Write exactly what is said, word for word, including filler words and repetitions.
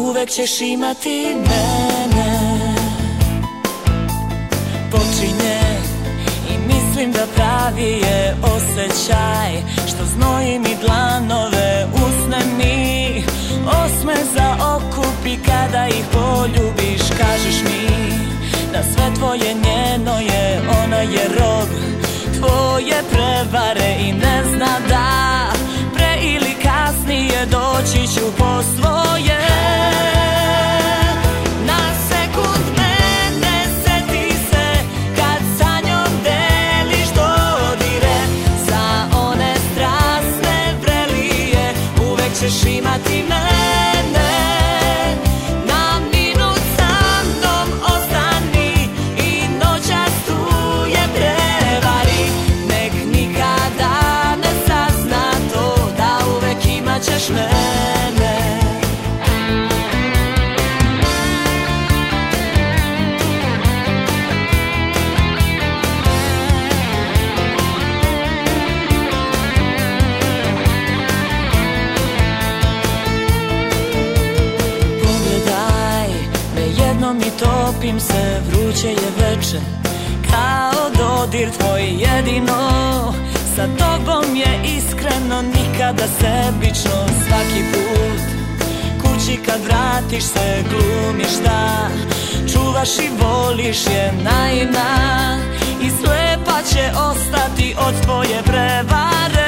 uvek ćeš imati mene. Počinje i mislim da pravi je osjećaj, što znoji mi dlanove, usne mi osme zaokupi kada ih poljubiš. Kažeš mi da sve tvoje njeno je, ona je rob tvoje prevare i ne zna da pre ili kasnije doći ću po svoje. Na sekund mene seti se kad sa njom deliš dodire, za one strasne vrelije uvek ćeš imati mene. Na minut sa mnom ostani i noćas tu je prevari, nek nikada ne sazna to da uvek imaćeš mene. I topim se, vruće je veče, kao dodir tvoj jedino. Sa tobom je iskreno, nikada sebično. Svaki put kući kad vratiš se, glumiš da čuvaš i voliš je naivna, i slepa će ostati od tvoje prevare.